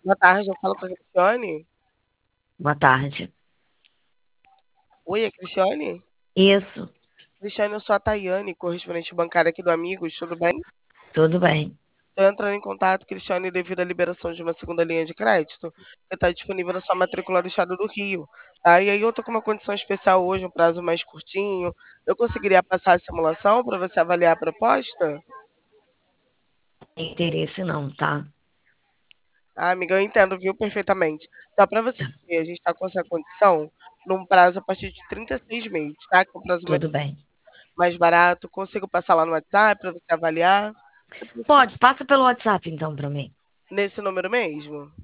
Boa tarde, eu falo com a Cristiane. Boa tarde. Oi, é Cristiane? Isso, Cristiane, eu sou a Tayane, correspondente bancária aqui do Amigos, tudo bem? tudo bem. Estou entrando em contato, Cristiane, devido à liberação de uma segunda linha de crédito, que está disponível na sua matrícula do estado do Rio, tá? E aí eu tô com uma condição especial hoje, um prazo mais curtinho. Eu conseguiria passar a simulação para você avaliar a proposta? Tem interesse não, tá? Ah, amiga, eu entendo, viu, perfeitamente. Só para você saber, a gente está com essa condição num prazo a partir de 36 meses, tá? Que é um prazo Tudo bem. mais barato. Consigo passar lá no WhatsApp para você avaliar? Você Pode, passa pelo WhatsApp então pra mim. nesse número mesmo?